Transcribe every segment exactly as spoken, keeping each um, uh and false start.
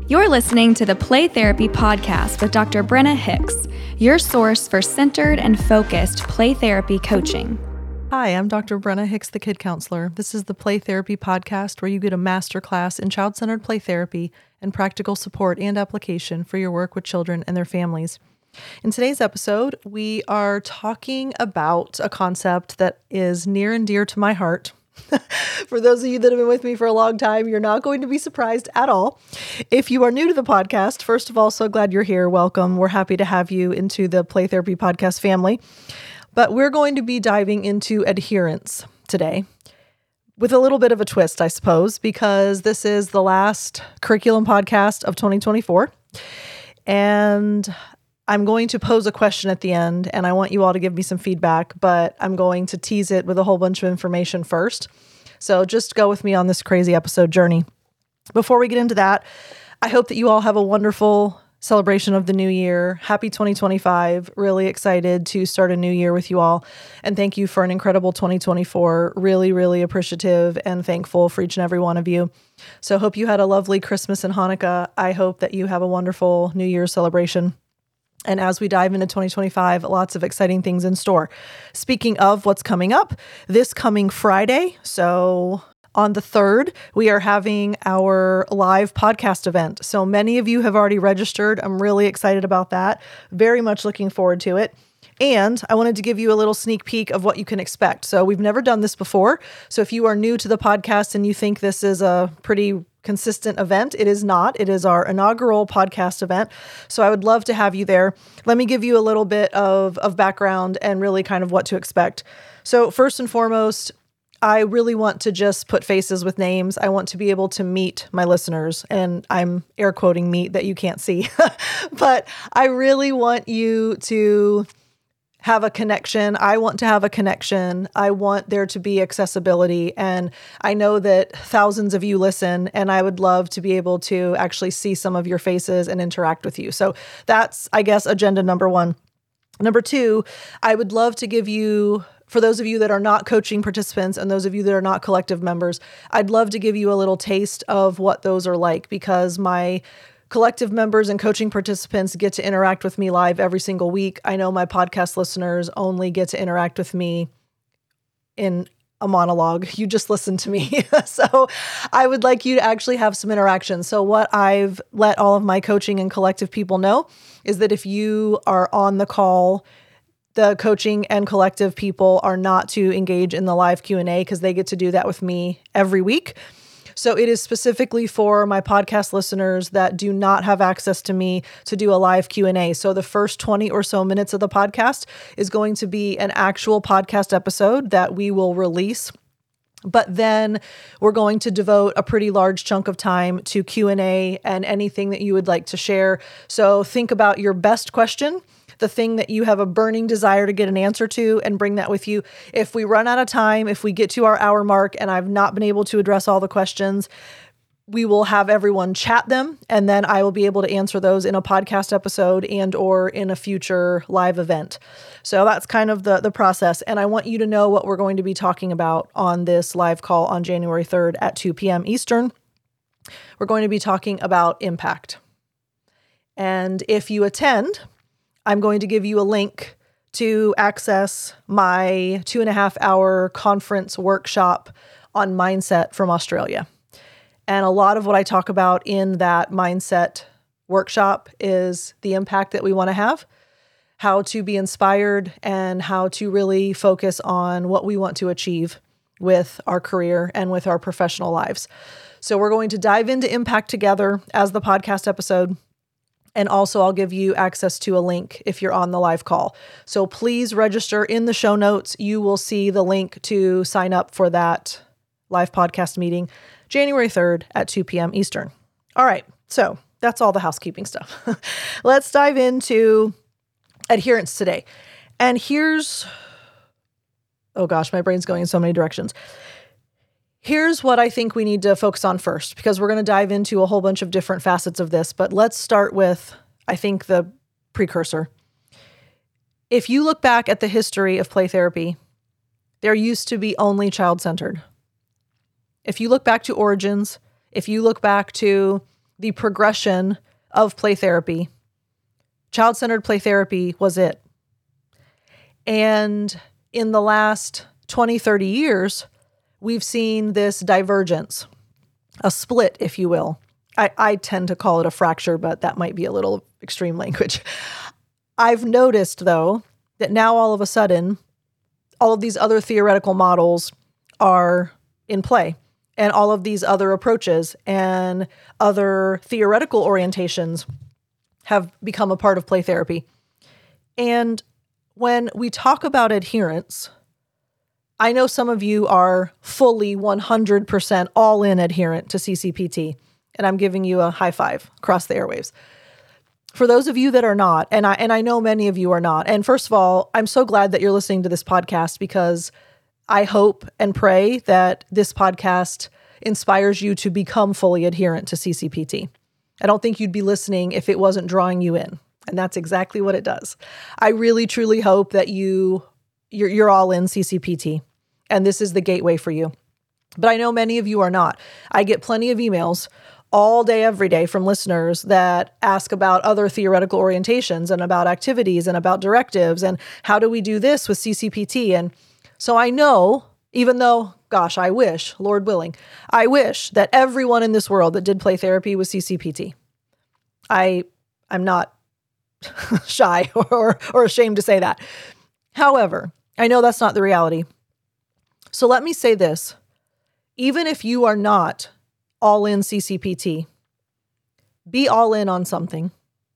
You're listening to the Play Therapy Podcast with Doctor Brenna Hicks, your source for centered and focused play therapy coaching. Hi, I'm Doctor Brenna Hicks, the Kid Counselor. This is the Play Therapy Podcast where you get a masterclass in child-centered play therapy and practical support and application for your work with children and their families. In today's episode, we are talking about a concept that is near and dear to my heart. For those of you that have been with me for a long time, you're not going to be surprised at all. If you are new to the podcast, first of all, so glad you're here. Welcome. We're happy to have you into the Play Therapy Podcast family. But we're going to be diving into adherence today with a little bit of a twist, I suppose, because this is the last curriculum podcast of twenty twenty-four. And I'm going to pose a question at the end, and I want you all to give me some feedback, but I'm going to tease it with a whole bunch of information first. So just go with me on this crazy episode journey. Before we get into that, I hope that you all have a wonderful celebration of the new year. Happy twenty twenty-five. Really excited to start a new year with you all. And thank you for an incredible twenty twenty-four. Really, really appreciative and thankful for each and every one of you. So hope you had a lovely Christmas and Hanukkah. I hope that you have a wonderful New Year's celebration. And as we dive into twenty twenty-five, lots of exciting things in store. Speaking of what's coming up, this coming Friday, so on the third, we are having our live podcast event. So many of you have already registered. I'm really excited about that. Very much looking forward to it. And I wanted to give you a little sneak peek of what you can expect. So we've never done this before. So if you are new to the podcast and you think this is a pretty consistent event, it is not. It is our inaugural podcast event. So I would love to have you there. Let me give you a little bit of, of background and really kind of what to expect. So first and foremost, I really want to just put faces with names. I want to be able to meet my listeners, and I'm air quoting meet that you can't see, but I really want you to have a connection. I want to have a connection. I want there to be accessibility. And I know that thousands of you listen, and I would love to be able to actually see some of your faces and interact with you. So that's, I guess, agenda number one. Number two, I would love to give you, for those of you that are not coaching participants and those of you that are not collective members, I'd love to give you a little taste of what those are like, because my collective members and coaching participants get to interact with me live every single week. I know my podcast listeners only get to interact with me in a monologue. You just listen to me. So I would like you to actually have some interaction. So what I've let all of my coaching and collective people know is that if you are on the call, the coaching and collective people are not to engage in the live Q and A because they get to do that with me every week. So it is specifically for my podcast listeners that do not have access to me to do a live Q and A. So the first twenty or so minutes of the podcast is going to be an actual podcast episode that we will release. But then we're going to devote a pretty large chunk of time to Q and A and anything that you would like to share. So think about your best question, the thing that you have a burning desire to get an answer to, and bring that with you. If we run out of time, if we get to our hour mark and I've not been able to address all the questions, we will have everyone chat them, and then I will be able to answer those in a podcast episode and or in a future live event. So that's kind of the, the process. And I want you to know what we're going to be talking about on this live call on January third at two p.m. Eastern. We're going to be talking about impact. And if you attend, I'm going to give you a link to access my two and a half hour conference workshop on mindset from Australia. And a lot of what I talk about in that mindset workshop is the impact that we want to have, how to be inspired, and how to really focus on what we want to achieve with our career and with our professional lives. So we're going to dive into impact together as the podcast episode. And also I'll give you access to a link if you're on the live call. So please register in the show notes. You will see the link to sign up for that live podcast meeting, January third at two p.m. Eastern. All right. So that's all the housekeeping stuff. Let's dive into adherence today. And here's, oh gosh, my brain's going in so many directions. Here's what I think we need to focus on first, because we're going to dive into a whole bunch of different facets of this, but let's start with, I think, the precursor. If you look back at the history of play therapy, there used to be only child-centered. If you look back to origins, if you look back to the progression of play therapy, child-centered play therapy was it. And in the last twenty, thirty years, we've seen this divergence, a split, if you will. I, I tend to call it a fracture, but that might be a little extreme language. I've noticed, though, that now all of a sudden, all of these other theoretical models are in play, and all of these other approaches and other theoretical orientations have become a part of play therapy. And when we talk about adherence, I know some of you are fully one hundred percent all in adherent to C C P T, and I'm giving you a high five across the airwaves. For those of you that are not, and I and I know many of you are not, and first of all, I'm so glad that you're listening to this podcast, because I hope and pray that this podcast inspires you to become fully adherent to C C P T. I don't think you'd be listening if it wasn't drawing you in, and that's exactly what it does. I really, truly hope that you, you're, you're all in C C P T, and this is the gateway for you. But I know many of you are not. I get plenty of emails all day, every day from listeners that ask about other theoretical orientations and about activities and about directives and how do we do this with C C P T. And so I know, even though, gosh, I wish, Lord willing, I wish that everyone in this world that did play therapy was C C P T. I, I'm not shy or, or ashamed to say that. However, I know that's not the reality. So let me say this. Even if you are not all in C C P T, be all in on something.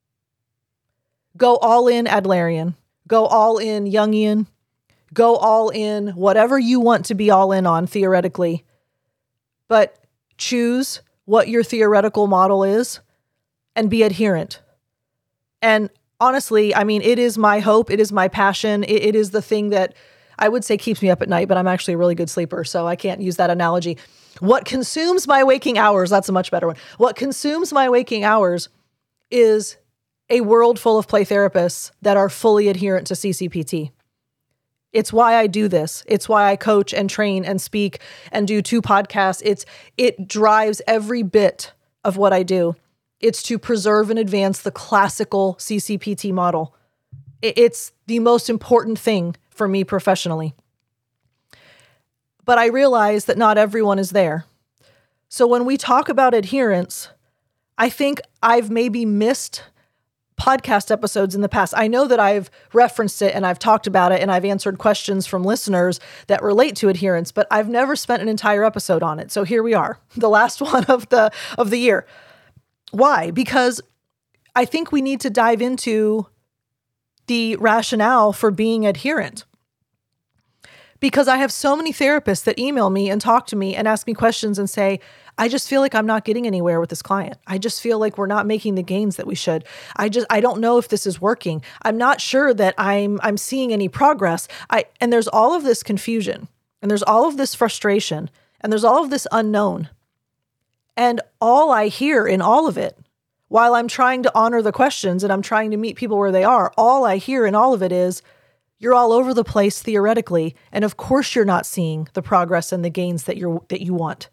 Go all in Adlerian. Go all in Jungian. Go all in whatever you want to be all in on theoretically. But choose what your theoretical model is and be adherent. And honestly, I mean, it is my hope. It is my passion. It, it is the thing that I would say keeps me up at night, but I'm actually a really good sleeper, so I can't use that analogy. What consumes my waking hours, that's a much better one. What consumes my waking hours is a world full of play therapists that are fully adherent to C C P T. It's why I do this. It's why I coach and train and speak and do two podcasts. It's it drives every bit of what I do. It's to preserve and advance the classical C C P T model. It's the most important thing for me professionally. But I realize that not everyone is there. So when we talk about adherence, I think I've maybe missed podcast episodes in the past. I know that I've referenced it and I've talked about it and I've answered questions from listeners that relate to adherence, but I've never spent an entire episode on it. So here we are, the last one of the of the year. Why? Because I think we need to dive into the rationale for being adherent. Because I have so many therapists that email me and talk to me and ask me questions and say, I just feel like I'm not getting anywhere with this client. I just feel like we're not making the gains that we should. I just, I don't know if this is working. I'm not sure that I'm, I'm seeing any progress. I, and there's all of this confusion and there's all of this frustration and there's all of this unknown. And all I hear in all of it, while I'm trying to honor the questions and I'm trying to meet people where they are, all I hear in all of it is, you're all over the place theoretically, and of course you're not seeing the progress and the gains that you're that you want.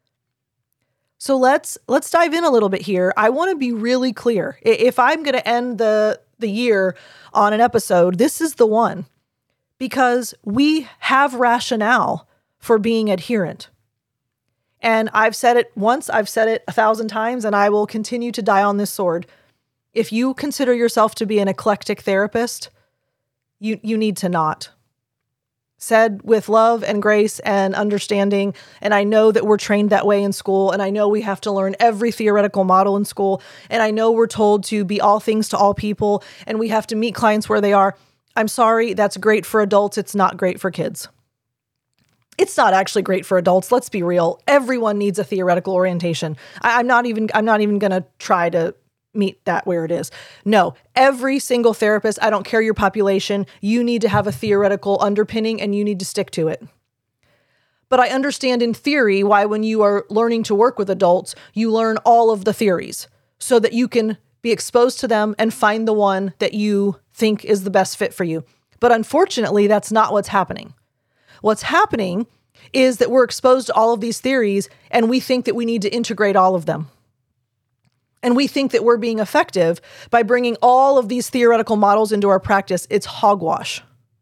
So let's let's dive in a little bit here. I want to be really clear. If I'm going to end the the year on an episode, this is the one, because we have rationale for being adherent. And I've said it once, I've said it a thousand times, and I will continue to die on this sword. If you consider yourself to be an eclectic therapist, You you need to not. Said with love and grace and understanding, and I know that we're trained that way in school, and I know we have to learn every theoretical model in school, and I know we're told to be all things to all people, and we have to meet clients where they are. I'm sorry, that's great for adults. It's not great for kids. It's not actually great for adults. Let's be real. Everyone needs a theoretical orientation. I, I'm not even I'm not even going to try to meet that where it is. No, every single therapist, I don't care your population, you need to have a theoretical underpinning and you need to stick to it. But I understand in theory why when you are learning to work with adults, you learn all of the theories so that you can be exposed to them and find the one that you think is the best fit for you. But unfortunately, that's not what's happening. What's happening is that we're exposed to all of these theories and we think that we need to integrate all of them. And we think that we're being effective by bringing all of these theoretical models into our practice. It's hogwash.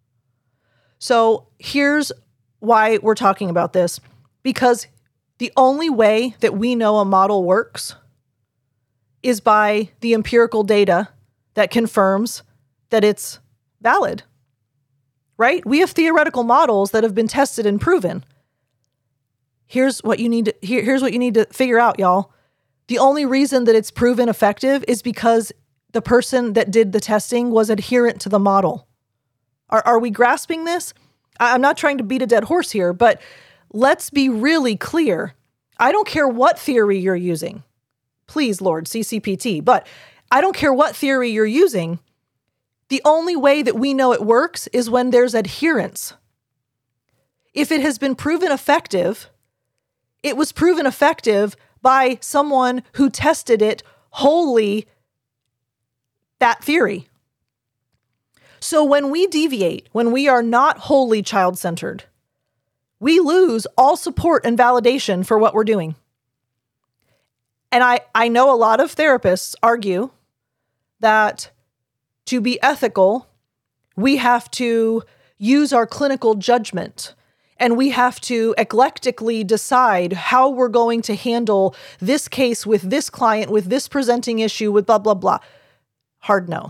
So here's why we're talking about this. Because the only way that we know a model works is by the empirical data that confirms that it's valid, right? We have theoretical models that have been tested and proven. Here's what you need to, here, here's what you need to figure out, y'all. The only reason that it's proven effective is because the person that did the testing was adherent to the model. Are, are we grasping this? I'm not trying to beat a dead horse here, but let's be really clear. I don't care what theory you're using. Please, Lord, C C P T. But I don't care what theory you're using. The only way that we know it works is when there's adherence. If it has been proven effective, it was proven effective by someone who tested it wholly that theory. So when we deviate, when we are not wholly child-centered, we lose all support and validation for what we're doing. And I, I know a lot of therapists argue that to be ethical, we have to use our clinical judgment and we have to eclectically decide how we're going to handle this case with this client, with this presenting issue, with blah, blah, blah. Hard no.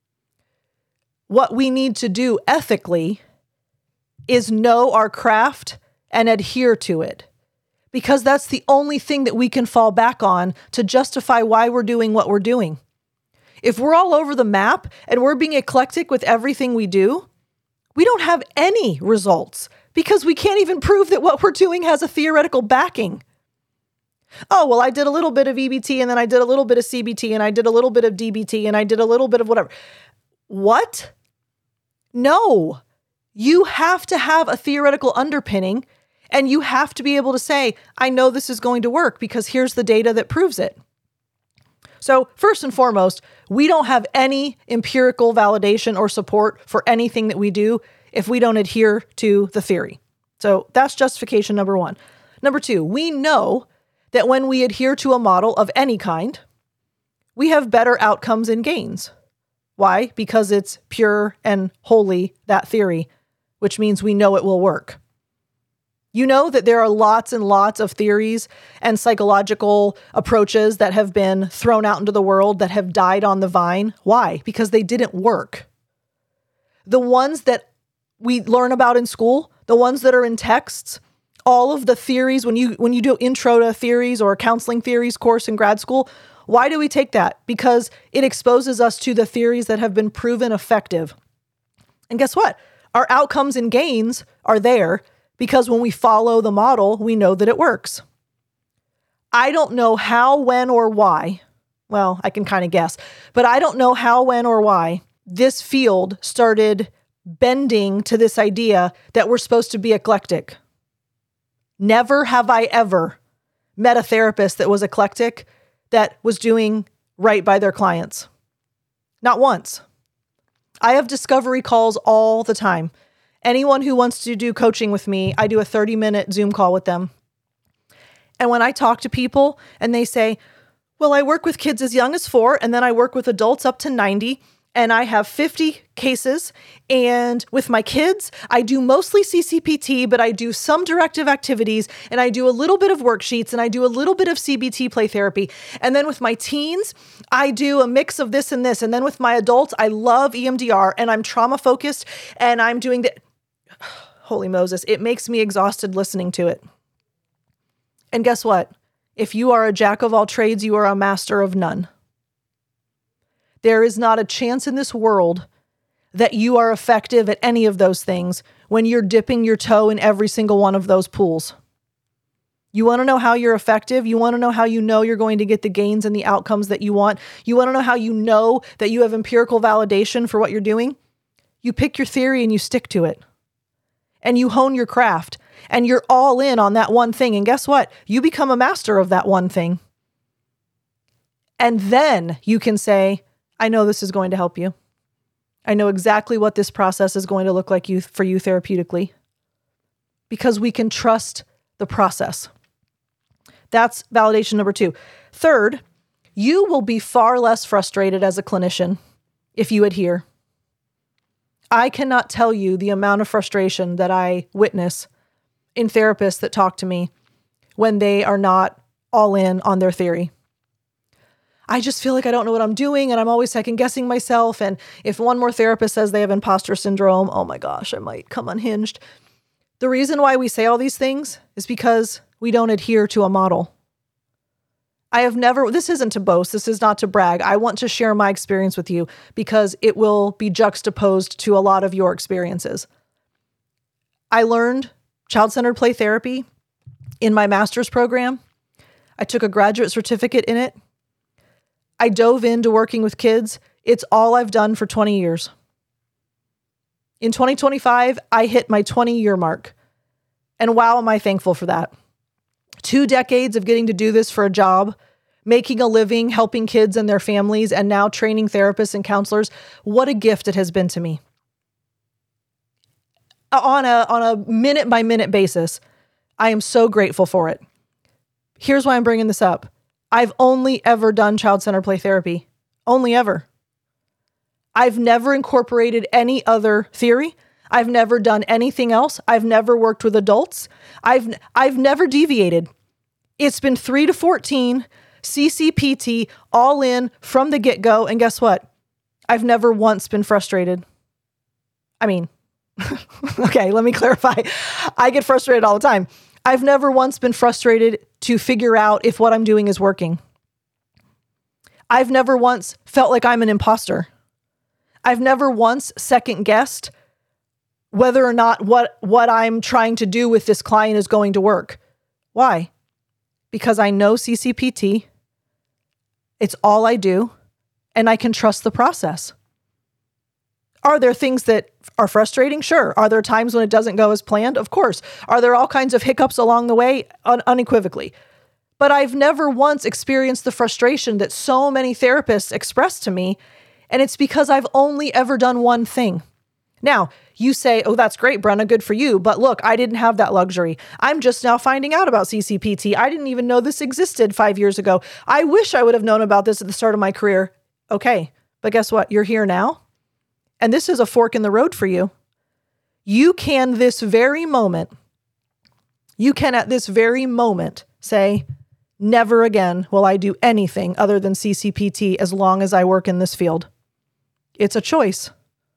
What we need to do ethically is know our craft and adhere to it, because that's the only thing that we can fall back on to justify why we're doing what we're doing. If we're all over the map and we're being eclectic with everything we do, we don't have any results because we can't even prove that what we're doing has a theoretical backing. Oh, well, I did a little bit of E B T and then I did a little bit of C B T and I did a little bit of D B T and I did a little bit of whatever. What? No, you have to have a theoretical underpinning and you have to be able to say, I know this is going to work because here's the data that proves it. So first and foremost, we don't have any empirical validation or support for anything that we do if we don't adhere to the theory. So that's justification number one. Number two, we know that when we adhere to a model of any kind, we have better outcomes and gains. Why? Because it's pure and wholly that theory, which means we know it will work. You know that there are lots and lots of theories and psychological approaches that have been thrown out into the world that have died on the vine. Why? Because they didn't work. The ones that we learn about in school, the ones that are in texts, all of the theories, when you when you do intro to theories or a counseling theories course in grad school, why do we take that? Because it exposes us to the theories that have been proven effective. And guess what? Our outcomes and gains are there because when we follow the model, we know that it works. I don't know how, when, or why. Well, I can kind of guess, but I don't know how, when, or why this field started bending to this idea that we're supposed to be eclectic. Never have I ever met a therapist that was eclectic that was doing right by their clients. Not once. I have discovery calls all the time. Anyone who wants to do coaching with me, I do a thirty minute Zoom call with them. And when I talk to people and they say, well, I work with kids as young as four, and then I work with adults up to ninety, and I have fifty cases. And with my kids, I do mostly C C P T, but I do some directive activities, and I do a little bit of worksheets, and I do a little bit of C B T play therapy. And then with my teens, I do a mix of this and this. And then with my adults, I love E M D R, and I'm trauma focused, and I'm doing the... Holy Moses, it makes me exhausted listening to it. And guess what? If you are a jack of all trades, you are a master of none. There is not a chance in this world that you are effective at any of those things when you're dipping your toe in every single one of those pools. You want to know how you're effective? You want to know how you know you're going to get the gains and the outcomes that you want? You want to know how you know that you have empirical validation for what you're doing? You pick your theory and you stick to it. And you hone your craft, and you're all in on that one thing. And guess what? You become a master of that one thing. And then you can say, I know this is going to help you. I know exactly what this process is going to look like you for you therapeutically, because we can trust the process. That's validation number two. Third, You will be far less frustrated as a clinician if you adhere. I cannot tell you the amount of frustration that I witness in therapists that talk to me when they are not all in on their theory. I just feel like I don't know what I'm doing, and I'm always second guessing myself. And if one more therapist says they have imposter syndrome, oh my gosh, I might come unhinged. The reason why we say all these things is because we don't adhere to a model. I have never, this isn't to boast, this is not to brag. I want to share my experience with you because it will be juxtaposed to a lot of your experiences. I learned child-centered play therapy in my master's program. I took a graduate certificate in it. I dove into working with kids. It's all I've done for twenty years. In twenty twenty-five, I hit my twenty-year mark. And wow, am I thankful for that. Two decades of getting to do this for a job, making a living, helping kids and their families, and now training therapists and counselors. What a gift it has been to me. On a, on a minute by minute basis, I am so grateful for it. Here's why I'm bringing this up. I've only ever done child-centered play therapy. Only ever. I've never incorporated any other theory. I've never done anything else. I've never worked with adults. I've I've never deviated. It's been three to fourteen, C C P T, all in from the get-go. And guess what? I've never once been frustrated. I mean, okay, let me clarify. I get frustrated all the time. I've never once been frustrated to figure out if what I'm doing is working. I've never once felt like I'm an imposter. I've never once second guessed whether or not what, what I'm trying to do with this client is going to work. Why? Because I know C C P T. It's all I do, and I can trust the process. Are there things that are frustrating? Sure. Are there times when it doesn't go as planned? Of course. Are there all kinds of hiccups along the way? Un- unequivocally. But I've never once experienced the frustration that so many therapists express to me, and it's because I've only ever done one thing. Now, you say, oh, that's great, Brenna, good for you. But look, I didn't have that luxury. I'm just now finding out about C C P T. I didn't even know this existed five years ago. I wish I would have known about this at the start of my career. Okay, but guess what? You're here now. And this is a fork in the road for you. You can this very moment, you can at this very moment say, never again will I do anything other than C C P T as long as I work in this field. It's a choice.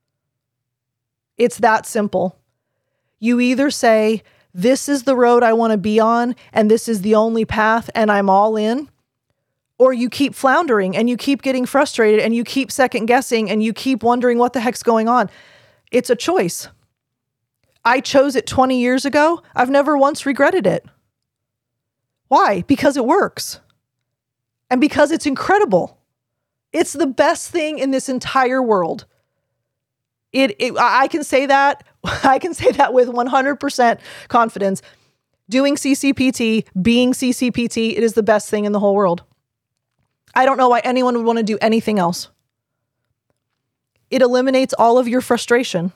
It's that simple. You either say, this is the road I want to be on, and this is the only path, and I'm all in, or you keep floundering and you keep getting frustrated and you keep second guessing and you keep wondering what the heck's going on. It's a choice. I chose it twenty years ago. I've never once regretted it. Why? Because it works. And because it's incredible. It's the best thing in this entire world. It, it I can say that. I can say that with one hundred percent confidence. Doing C C P T, being C C P T, it is the best thing in the whole world. I don't know why anyone would want to do anything else. It eliminates all of your frustration.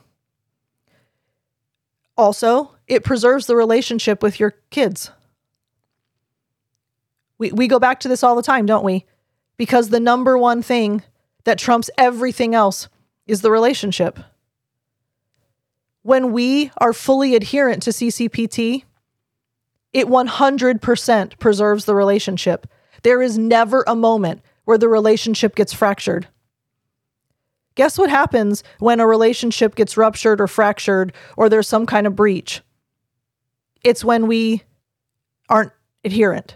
Also, it preserves the relationship with your kids. We we go back to this all the time, don't we? Because the number one thing that trumps everything else is the relationship. When we are fully adherent to C C P T, it one hundred percent preserves the relationship. There is never a moment where the relationship gets fractured. Guess what happens when a relationship gets ruptured or fractured or there's some kind of breach? It's when we aren't adherent.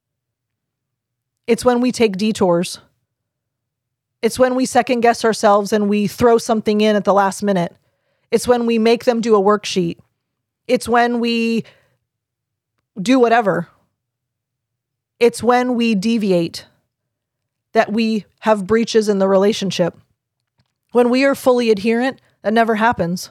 It's when we take detours. It's when we second guess ourselves and we throw something in at the last minute. It's when we make them do a worksheet. It's when we do whatever. It's when we deviate that we have breaches in the relationship. When we are fully adherent, that never happens.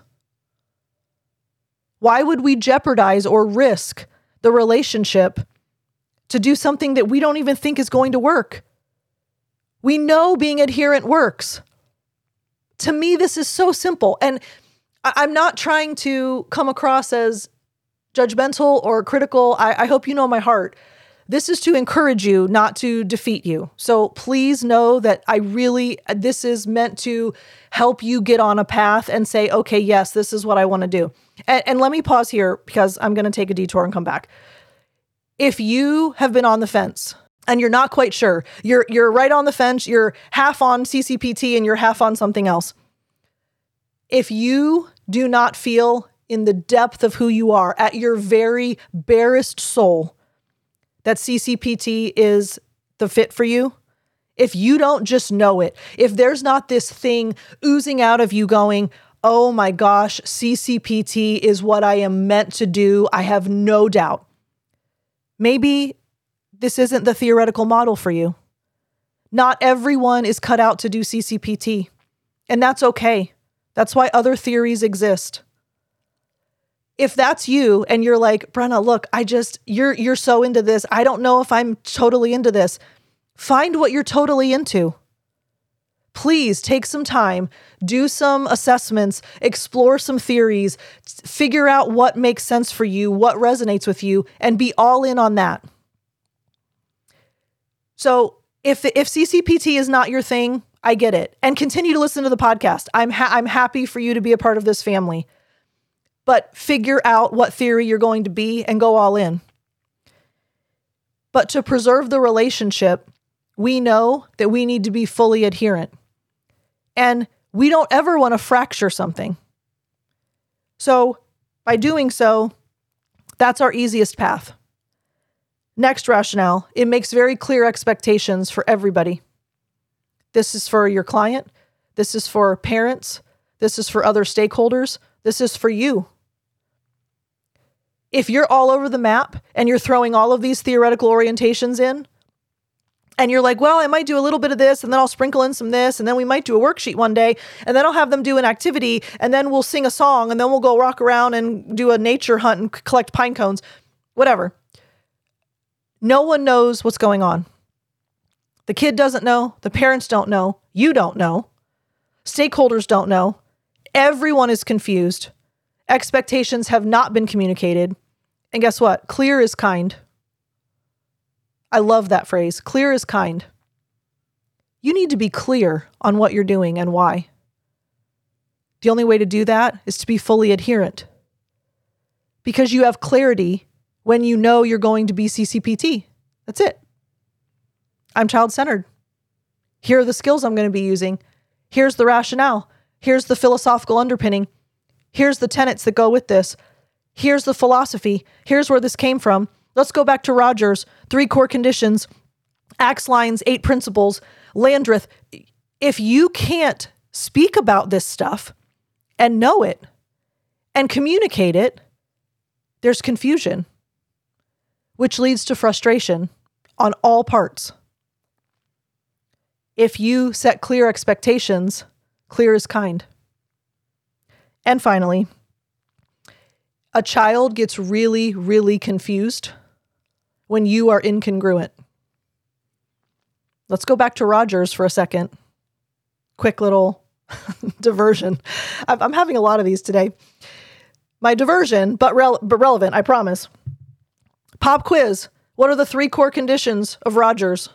Why would we jeopardize or risk the relationship to do something that we don't even think is going to work? We know being adherent works. To me, this is so simple. And I'm not trying to come across as judgmental or critical. I, I hope you know my heart. this is to encourage you, not to defeat you. So please know that I really, this is meant to help you get on a path and say, okay, yes, this is what I want to do. And, and let me pause here because I'm going to take a detour and come back. If you have been on the fence and you're not quite sure, you're, you're right on the fence, you're half on C C P T and you're half on something else. If you do not feel in the depth of who you are, at your very barest soul, that C C P T is the fit for you, if you don't just know it, if there's not this thing oozing out of you going, oh my gosh, C C P T is what I am meant to do, I have no doubt. Maybe this isn't the theoretical model for you. Not everyone is cut out to do C C P T, and that's okay. That's why other theories exist. If that's you and you're like, Brenna, look, I just, you're, you're so into this. I don't know if I'm totally into this. Find what you're totally into. Please take some time, do some assessments, explore some theories, figure out what makes sense for you, what resonates with you, and be all in on that. So if, if C C P T is not your thing, I get it. And continue to listen to the podcast. I'm ha- I'm happy for you to be a part of this family. But figure out what theory you're going to be and go all in. But to preserve the relationship, we know that we need to be fully adherent. And we don't ever want to fracture something. So by doing so, that's our easiest path. Next rationale, it makes very clear expectations for everybody. This is for your client. This is for parents. This is for other stakeholders. This is for you. If you're all over the map and you're throwing all of these theoretical orientations in, and you're like, well, I might do a little bit of this, and then I'll sprinkle in some this, and then we might do a worksheet one day, and then I'll have them do an activity, and then we'll sing a song, and then we'll go walk around and do a nature hunt and collect pine cones, whatever. No one knows what's going on. The kid doesn't know. The parents don't know. You don't know. Stakeholders don't know. Everyone is confused. Expectations have not been communicated. And guess what? Clear is kind. I love that phrase. Clear is kind. You need to be clear on what you're doing and why. The only way to do that is to be fully adherent. Because you have clarity when you know you're going to be C C P T. That's it. I'm child-centered. Here are the skills I'm going to be using. Here's the rationale. Here's the philosophical underpinning. Here's the tenets that go with this. Here's the philosophy. Here's where this came from. Let's go back to Rogers. Three core conditions, Axe lines, eight principles, Landreth. If you can't speak about this stuff and know it and communicate it, there's confusion, which leads to frustration on all parts. If you set clear expectations, clear is kind. And finally, a child gets really, really confused when you are incongruent. Let's go back to Rogers for a second. Quick little diversion. I'm having a lot of these today. My diversion, but, rele- but relevant, I promise. Pop quiz. What are the three core conditions of Rogers?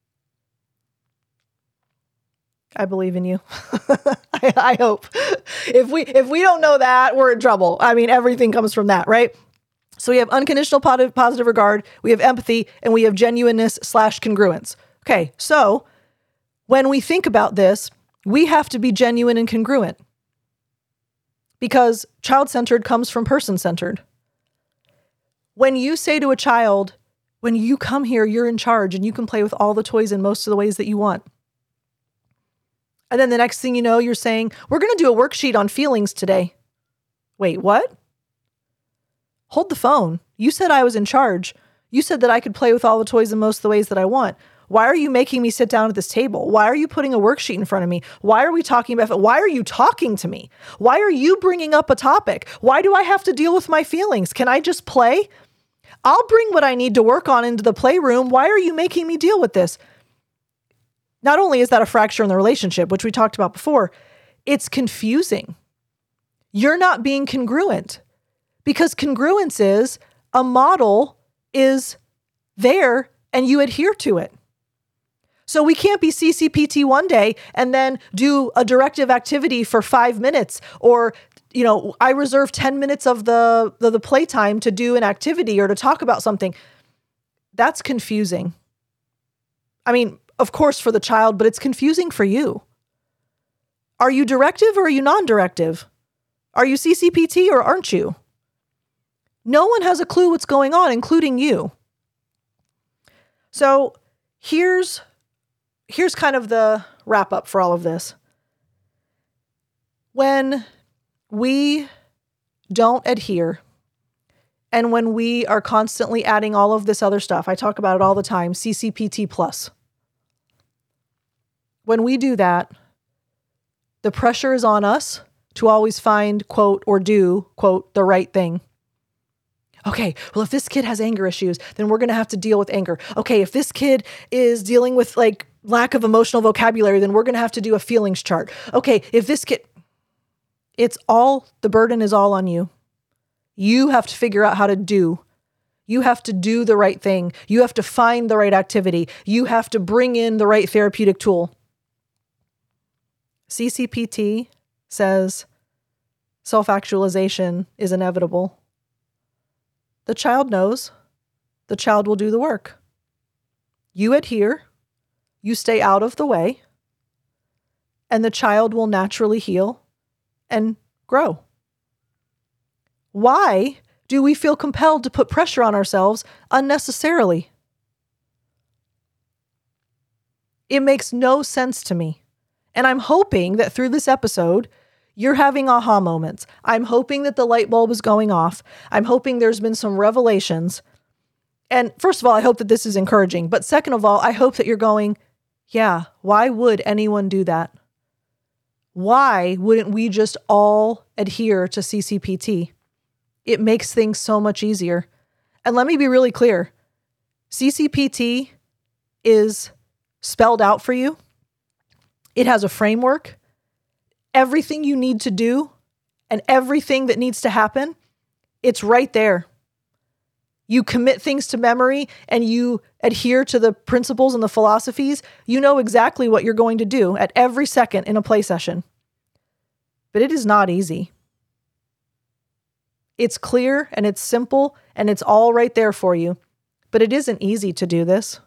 I believe in you. I, I hope. If we if we don't know that, we're in trouble. I mean, everything comes from that, right? So we have unconditional positive, positive regard, we have empathy, and we have genuineness slash congruence. Okay, so when we think about this, we have to be genuine and congruent because child-centered comes from person-centered. When you say to a child, when you come here, you're in charge and you can play with all the toys in most of the ways that you want. And then the next thing you know, you're saying, we're going to do a worksheet on feelings today. Wait, what? Hold the phone. You said I was in charge. You said that I could play with all the toys in most of the ways that I want. Why are you making me sit down at this table? Why are you putting a worksheet in front of me? Why are we talking about it? Why are you talking to me? Why are you bringing up a topic? Why do I have to deal with my feelings? Can I just play? I'll bring what I need to work on into the playroom. Why are you making me deal with this? Not only is that a fracture in the relationship, which we talked about before, it's confusing. You're not being congruent because congruence is a model is there and you adhere to it. So we can't be C C P T one day and then do a directive activity for five minutes or, you know, I reserve ten minutes of the, the, the playtime to do an activity or to talk about something. That's confusing. I mean, of course for the child, but it's confusing for you. Are you directive or are you non-directive? Are you C C P T or aren't you? No one has a clue what's going on, including you. So here's, here's kind of the wrap up for all of this. When we don't adhere, and when we are constantly adding all of this other stuff, I talk about it all the time, C C P T plus. When we do that, the pressure is on us to always find, quote, or do, quote, the right thing. Okay, well, if this kid has anger issues, then we're going to have to deal with anger. Okay, if this kid is dealing with like lack of emotional vocabulary, then we're going to have to do a feelings chart. Okay, if this kid, it's all, the burden is all on you. You have to figure out how to do. You have to do the right thing. You have to find the right activity. You have to bring in the right therapeutic tool. C C P T says self-actualization is inevitable. The child knows. The child will do the work. You adhere. You stay out of the way. And the child will naturally heal and grow. Why do we feel compelled to put pressure on ourselves unnecessarily? It makes no sense to me. And I'm hoping that through this episode, you're having aha moments. I'm hoping that the light bulb is going off. I'm hoping there's been some revelations. And first of all, I hope that this is encouraging. But second of all, I hope that you're going, yeah, why would anyone do that? Why wouldn't we just all adhere to C C P T? It makes things so much easier. And let me be really clear. C C P T is spelled out for you. It has a framework. Everything you need to do and everything that needs to happen, it's right there. You commit things to memory and you adhere to the principles and the philosophies. You know exactly what you're going to do at every second in a play session. But it is not easy. It's clear and it's simple and it's all right there for you. But it isn't easy to do this.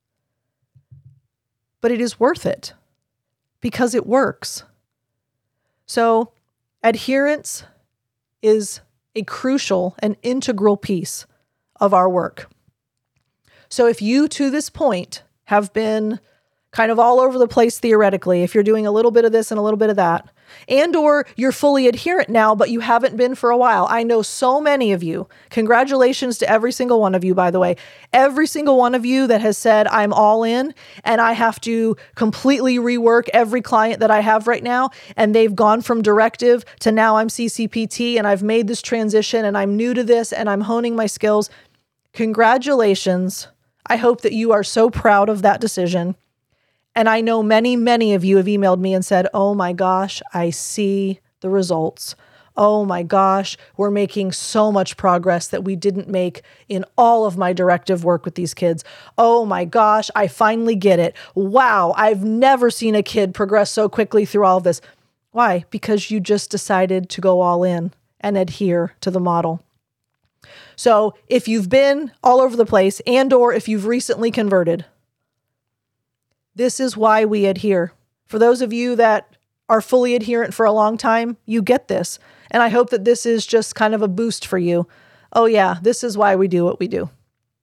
But it is worth it because it works. So adherence is a crucial and integral piece of our work. So if you to this point have been kind of all over the place theoretically, if you're doing a little bit of this and a little bit of that, and or you're fully adherent now, but you haven't been for a while. I know so many of you. Congratulations to every single one of you, by the way. Every single one of you that has said, I'm all in and I have to completely rework every client that I have right now. And they've gone from directive to now I'm C C P T and I've made this transition and I'm new to this and I'm honing my skills. Congratulations. I hope that you are so proud of that decision. And I know many, many of you have emailed me and said, oh my gosh, I see the results. Oh my gosh, we're making so much progress that we didn't make in all of my directive work with these kids. Oh my gosh, I finally get it. Wow, I've never seen a kid progress so quickly through all of this. Why? Because you just decided to go all in and adhere to the model. So if you've been all over the place and or if you've recently converted, this is why we adhere. For those of you that are fully adherent for a long time, you get this. And I hope that this is just kind of a boost for you. Oh yeah, this is why we do what we do.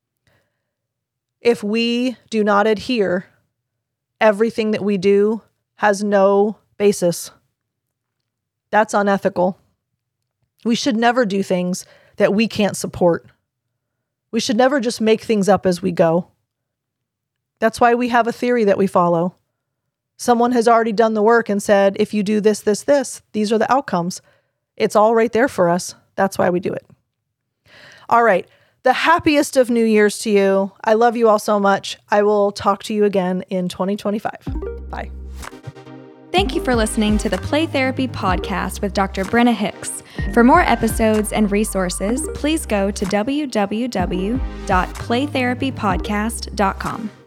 If we do not adhere, everything that we do has no basis. That's unethical. We should never do things that we can't support. We should never just make things up as we go. That's why we have a theory that we follow. Someone has already done the work and said, if you do this, this, this, these are the outcomes. It's all right there for us. That's why we do it. All right. The happiest of New Year's to you. I love you all so much. I will talk to you again in twenty twenty-five. Bye. Thank you for listening to the Play Therapy Podcast with Doctor Brenna Hicks. For more episodes and resources, please go to w w w dot play therapy podcast dot com.